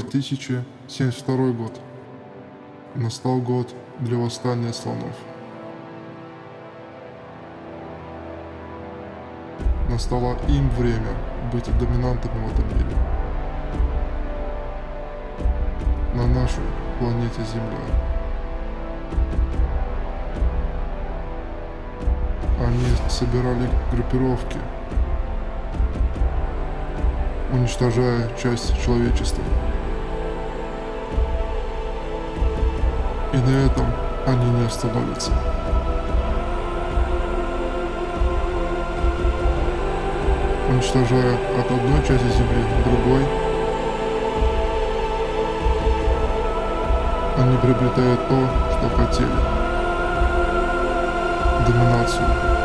2072 год. Настал год для восстания слонов. Настало им время быть доминантами в этом мире. На нашей планете Земля. Они собирали группировки, уничтожая часть человечества. И на этом они не остановятся. Уничтожая от одной части Земли к другой, они приобретают то, что хотели. Доминацию.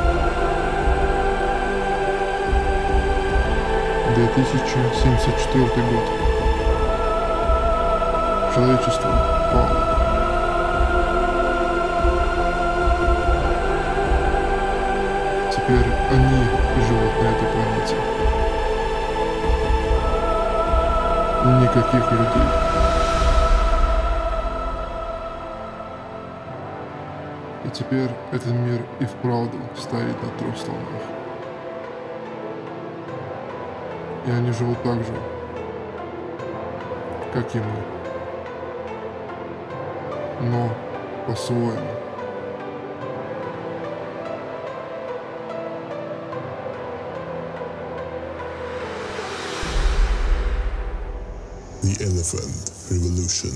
2074 год. Человечество пало. Теперь они живут на этой планете. Никаких людей. И теперь этот мир и вправду стоит на 3 слонах. И они живут так же, как и мы. Но по-своему. The Elephant Revolution.